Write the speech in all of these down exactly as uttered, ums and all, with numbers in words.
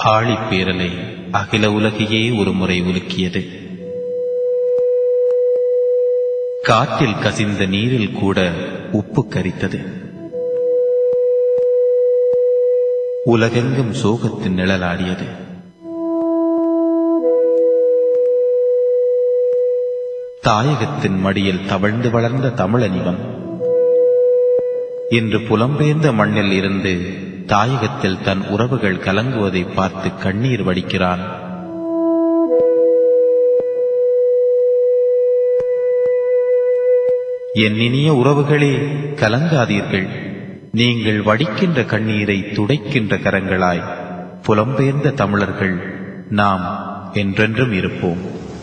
ஆழிப்பேரலை அகில உலகையே ஒரு முறை உலுக்கியது. காற்றில் கசிந்த நீரில் கூட உப்பு கரித்தது. உலகெங்கும் சோகத்தின் நிழலாடியது. தாயகத்தின் மடியில் தவழ்ந்து வளர்ந்த தமிழனிவன் இன்று புலம்பெயர்ந்த மண்ணில் இருந்து தாயகத்தில் தன் உறவுகள் கலங்குவதை பார்த்து கண்ணீர் வடிக்கிறான். என் இனிய உறவுகளே, கலங்காதீர்கள். நீங்கள் வடிக்கின்ற கண்ணீரை துடைக்கின்ற கரங்களாய் புலம்பெயர்ந்த தமிழர்கள் நாம் என்றென்றும் இருப்போம்.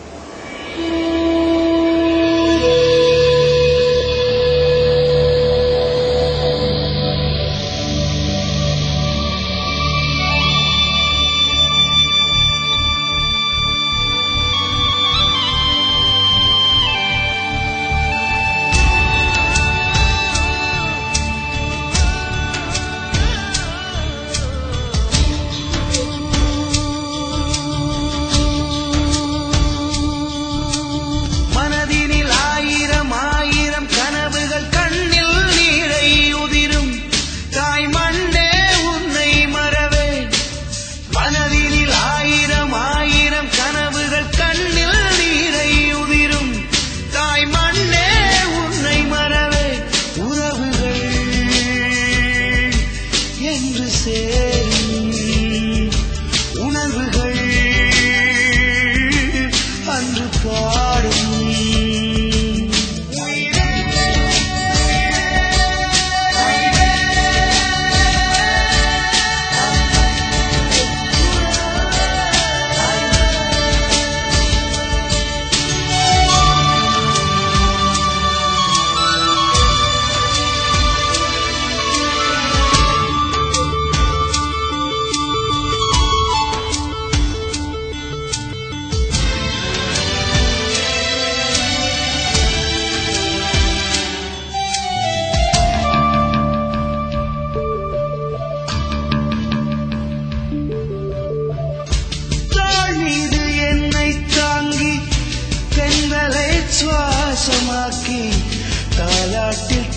சுவாசமாக்கி தாலாட்டில்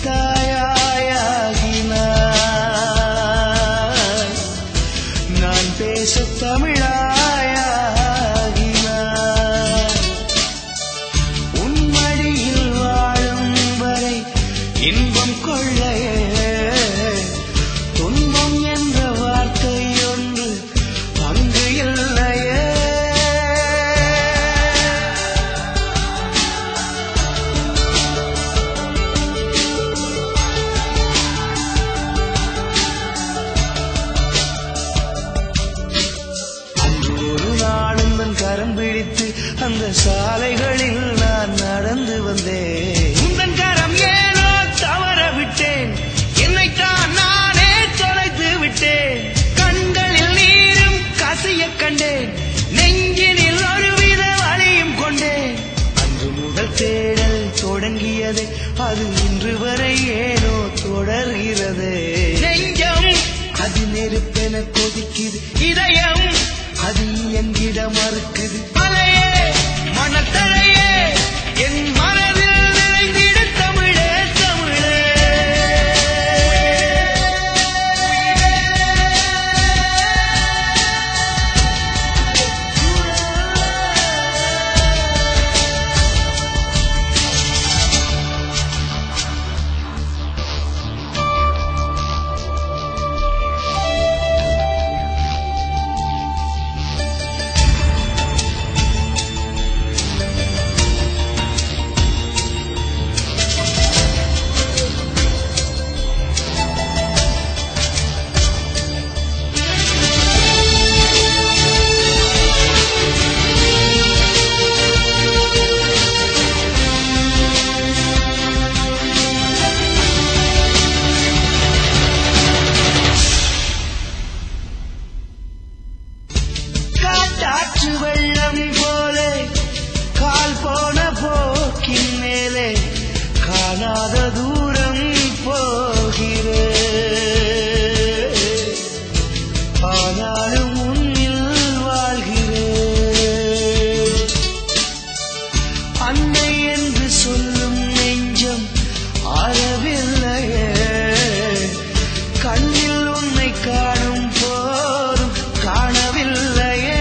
தாயாகினாய், நான் பேச தமிழாயாகினாய். உன் மடியில் வாழும் வரை இன்பம் கொள்ளையே, துன்பம் என்ற வார்த்தை ஒன்று அங்கு இல்லையே. கரம் பிடித்து அந்த சாலைகளில் நான் நடந்து வந்தேன். உந்தன் கரம் ஏனோ தவற விட்டேன், என்னைத்தான் நானே தொலைத்து விட்டேன். கண்களில் நீரும் கசிய கண்டேன், நெஞ்சினில் ஒருவித வலியும் கொண்டேன். அன்று முதல் தேடல் தொடங்கியது, அது இன்று வரை ஏனோ தொடர்கிறது. நெஞ்சம் அது நெருப்பென கொதிக்குது, இதயம் அது என்கிட மறுக்குது. மலையே மணத்தரையே என் மனதில் நிறைந்திட தமிழே தமிழே. அன்னை என்று சொல்லும் நெஞ்சம் ஆறவில்லையே, கண்ணில் உன்னை காணும் போதும் காணவில்லையே.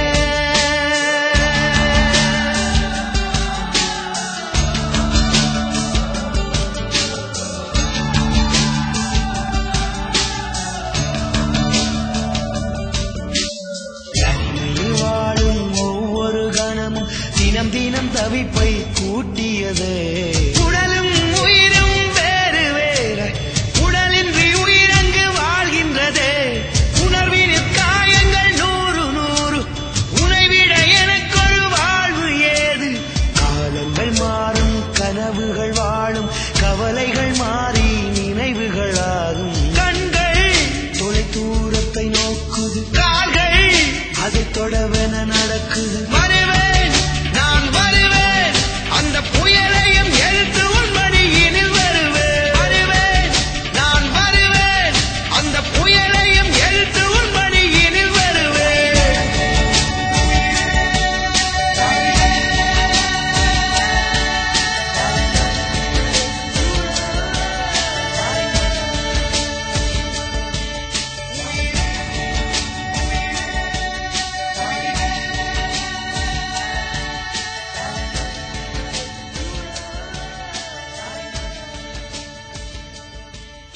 வாழும் ஒவ்வொரு கணமும் தினம் தினம் தவிப்பை கூட்டியதே. உடலும் உயிரும் வேறு வேற, உடலின்றி உயிரங்கு வாழ்கின்றதே. உணர்வின் காயங்கள் நூறு நூறு, உனைவிட எனக்கொரு வாழ்வு ஏது. காலங்கள் மாறும், கனவுகள் வாழும், கவலைகள் மாறி நினைவுகள் ஆகும். கண்கள் தொலை தூரத்தை நோக்குது, கால்கள் அதை தொடவென நடக்கும்.